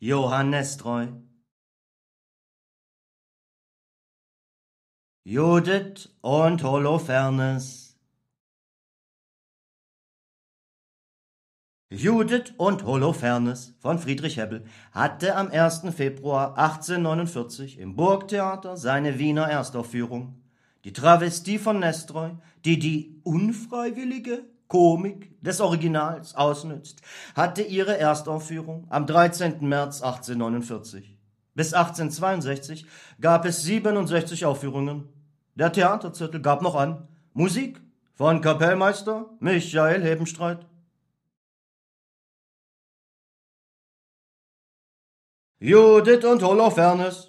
Johannes Treu, Judith und Holofernes. Judith und Holofernes von Friedrich Hebbel hatte am 1. Februar 1849 im Burgtheater seine Wiener Erstaufführung. Die Travestie von Nestroy, die die unfreiwillige Komik des Originals ausnützt, hatte ihre Erstaufführung am 13. März 1849. Bis 1862 gab es 67 Aufführungen. Der Theaterzettel gab noch an: Musik von Kapellmeister Michael Hebenstreit. Judith und Holofernes.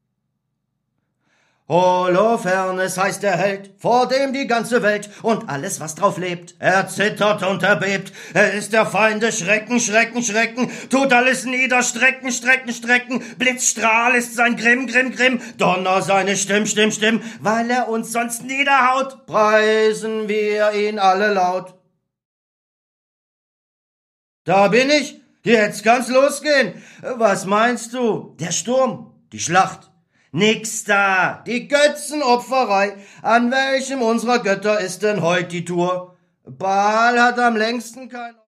Holofernes heißt der Held, vor dem die ganze Welt und alles, was drauf lebt, erzittert und erbebt. Er ist der Feinde Schrecken, Schrecken, Schrecken, tut alles niederstrecken, Strecken, Strecken. Blitzstrahl ist sein Grimm, Grimm, Grimm, Donner seine Stimm, Stimm, Stimm. Weil er uns sonst niederhaut, preisen wir ihn alle laut. Da bin ich, jetzt kann's losgehen. Was meinst du? Der Sturm, die Schlacht. Nix da, die Götzenopferei. An welchem unserer Götter ist denn heut die Tour? Baal hat am längsten kein